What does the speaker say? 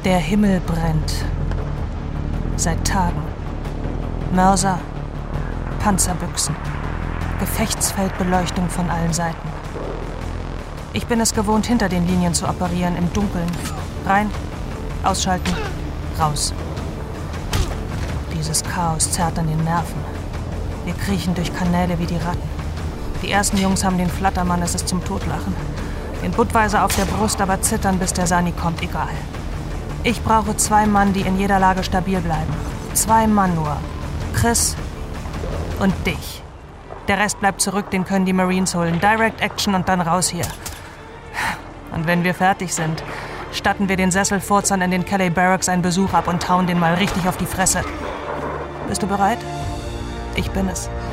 Der Himmel brennt. Seit Tagen. Mörser, Panzerbüchsen, Gefechtsfeldbeleuchtung von allen Seiten. Ich bin es gewohnt, hinter den Linien zu operieren, im Dunkeln. Rein, ausschalten, raus. Dieses Chaos zerrt an den Nerven. Wir kriechen durch Kanäle wie die Ratten. Die ersten Jungs haben den Flattermann, es ist zum Totlachen. Den Budweiser auf der Brust, aber zittern, bis der Sani kommt, egal. Ich brauche 2 Mann, die in jeder Lage stabil bleiben. 2 Mann nur. Chris und dich. Der Rest bleibt zurück, den können die Marines holen. Direct Action und dann raus hier. Und wenn wir fertig sind, statten wir den Sesselfurzern in den Calais Barracks einen Besuch ab und hauen den mal richtig auf die Fresse. Bist du bereit? Ich bin es.